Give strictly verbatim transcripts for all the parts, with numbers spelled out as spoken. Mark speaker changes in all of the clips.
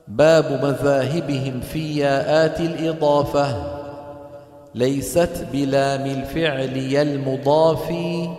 Speaker 1: باب مذاهبهم في ياءات الإضافة. ليست بلام الفعل يا المضاف،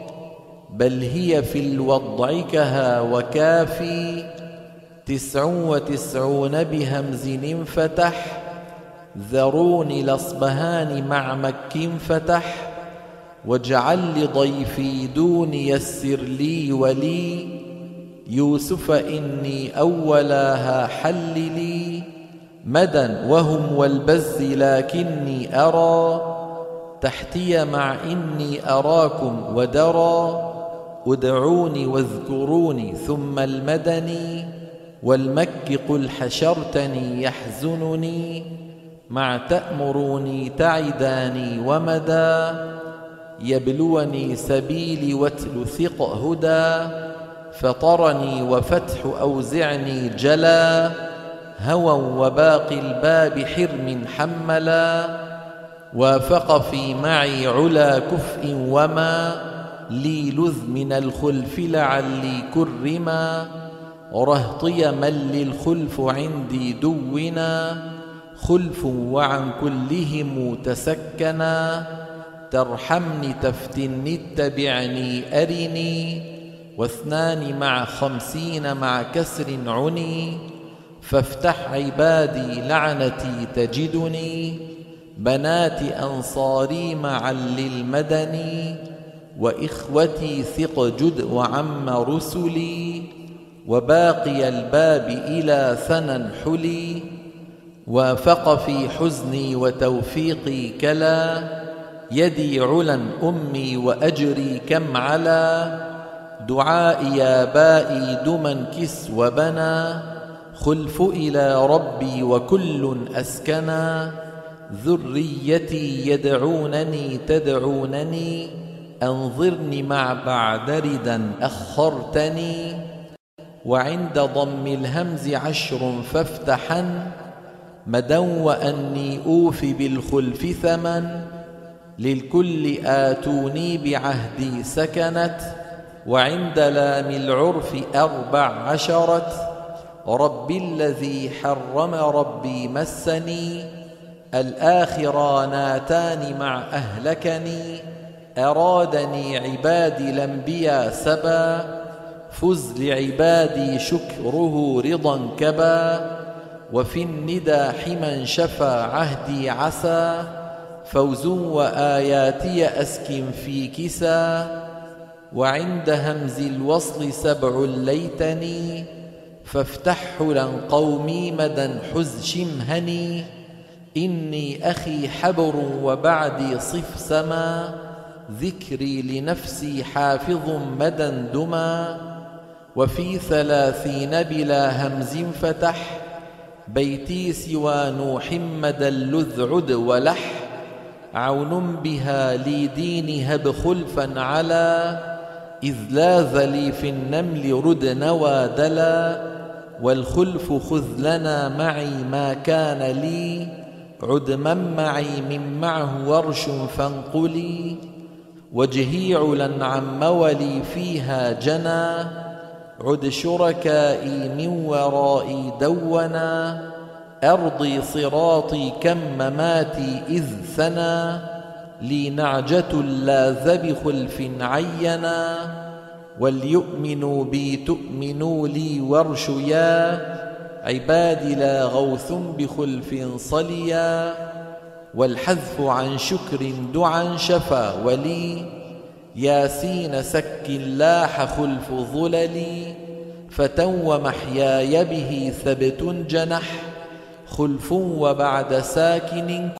Speaker 1: بل هي في الوضع كها وكافي. تسع وتسعون بهمز انفتح، ذروني الأصبهان مع مك فتح. واجعل لضيفي دون يسر لي ولي، يوسف إني أولاها حل لي. مدى وهم والبز لكني أرى، تحتي مع إني أراكم ودرى. ادعوني واذكروني ثم المدني، والمك قل حشرتني يحزنني. مع تأمروني تعداني ومدى، يبلوني سبيلي واتل ثق هدى. فطرني وفتح أوزعني جلا، هوى وباقي الباب حرم حملا. وافق في معي علا كفء وما، لي لذ من الخلف لعلي كرما. رهطي من للخلف عندي دونا، خلف وعن كلهم تسكنا. ترحمني تفتني اتبعني أرني، واثنان مع خمسين مع كسر عني. فافتح عبادي لعنتي تجدني، بنات أنصاري معا للمدني. وإخوتي ثق جد وعم رسلي، وباقي الباب إلى ثنى حلي. وافق في حزني وتوفيقي كلا، يدي علا أمي وأجري كم علا. دعائي يا بائي دما كس وبنا، خلف إلى ربي وكل أسكنا. ذريتي يدعونني تدعونني، أنظرني مع بعد ردا أخرتني. وعند ضم الهمز عشر فافتحا، مدى وأني أوفي بالخلف ثمن. للكل آتوني بعهدي سكنت، وعند لام العرف أربع عشرت. ربي الذي حرم ربي مسني، الآخراناتان مع أهلكني. أرادني عبادي الأنبياء سبا، فز لعبادي شكره رضا كبا. وفي الندى حما شفى عهدي عسى، فوز وآياتي أسكن في كسا. وعند همز الوصل سبع ليتني، فافتح حلا قومي مدى حز شمهني. إني أخي حبر وبعدي صف سما، ذكري لنفسي حافظ مدى دما. وفي ثلاثين بلا همز فتح، بيتي سوى نوح مدى اللذ عد ولح. عون بها لي دين هب خلفا على، إذ لاذ لي في النمل رد نوى دلا. والخلف خذ لنا معي ما كان لي، عد من معي من معه ورش فانقلي. وجهي علا عن مولي فيها جنى، عد شركائي من ورائي دونا. أرضي صراطي كم مماتي إذ ثنى، لي نعجة لاذ بخلف عينا. وليؤمنوا بي تؤمنوا لي وارشيا، عبادي لا غوث بخلف صليا. والحذف عن شكر دعا شفا ولي، ياسين سك لاح خلف ظللي. فتى ومحياي به ثبت جنح، خلف وبعد ساكن